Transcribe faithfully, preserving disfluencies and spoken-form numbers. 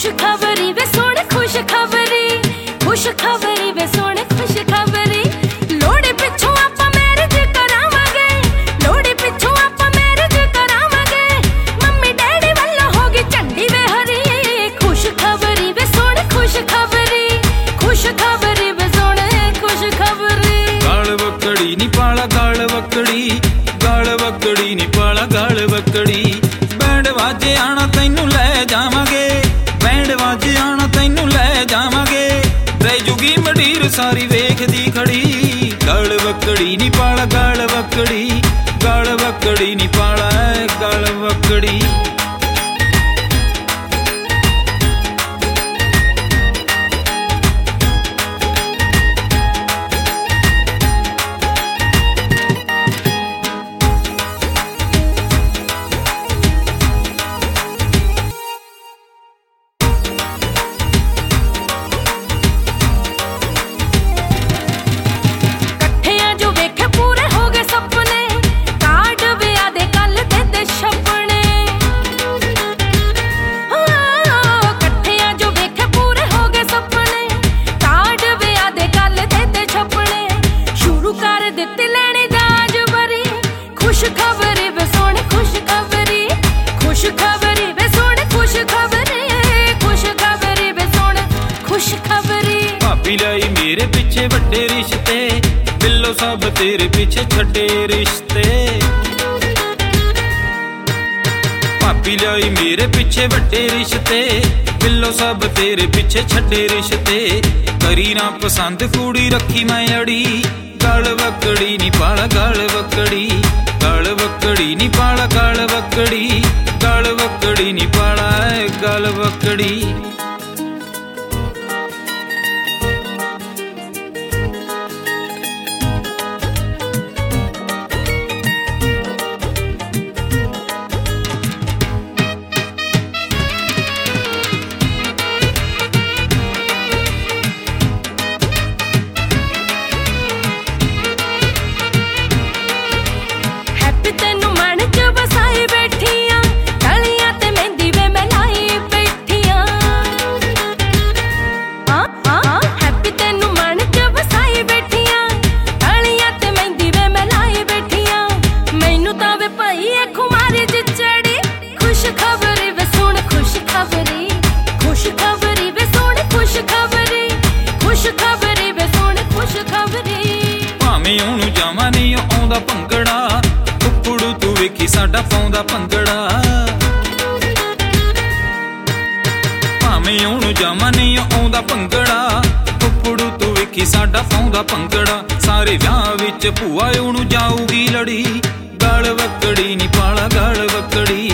खुशखबरी वे सोने खुशखबरी, खुशखबरी वे सोने खुशखबरी। लोड़ी पिछों आपां मैरिज करावांगे, लोड़ी पिछों आपां मैरिज करावांगे। मम्मी डैडी वल्लों होगी झंडी वे हरी। खुशखबरी वे सोने खुशखबरी, खुशखबरी वे सोने खुशखबरी। गाल वकड़ी नी पाला गाल वकड़ी, गाल वकड़ी नी पाला गाल वकड़ी। बैंड वाजे आना तैनू लै जावांगे, बैंड वाजे आना तैनू लै जावांगे। रह जूगी मंडीर सारी वेखदी खड़ी। गाल वकड़ी नी पाला गाल वकड़ी, गाल वकड़ी नी पाला गाल वकड़ी। खुशखबरी वे सोने खुशखबरी, खुशखबरी वे सोने खुशखबरी, खुशखबरी वे सोने खुशखबरी। भाभी लाई मेरे पीछे वड्डे रिश्ते, बिल्लो सब तेरे पीछे छड्डे रिश्ते। भाभी लाई मेरे पीछे वड्डे रिश्ते, बिल्लो सब तेरे पीछे छड्डे रिश्ते। करी ना पसंद कुड़ी रखी मैं अड़ी। गाल वकड़ी नी पाला गाल वकड़ी, गाल वकड़ी नी पाला गाल वकड़ी, गाल वकड़ी नी पाला गाल वकड़ी। खुशखबरी वे सोने खुशखबरी, खुशखबरी वे सोने खुशखबरी, खुशखबरी वे सोने खुशखबरी। भावें ओनू जावां नहीं आउंदा भंगड़ा, कुकड़ू तू वेखी साडा पाउंदा भंगड़ा। भावें ओनू जावां नहीं आउंदा भंगड़ा, कुकड़ू तू वेखी साडा पाउंदा भंगड़ा। सारे विआह विच भूआ ओनू जाऊगी लड़ी। गाल वकड़ी नी पाला गाल वकड़ी,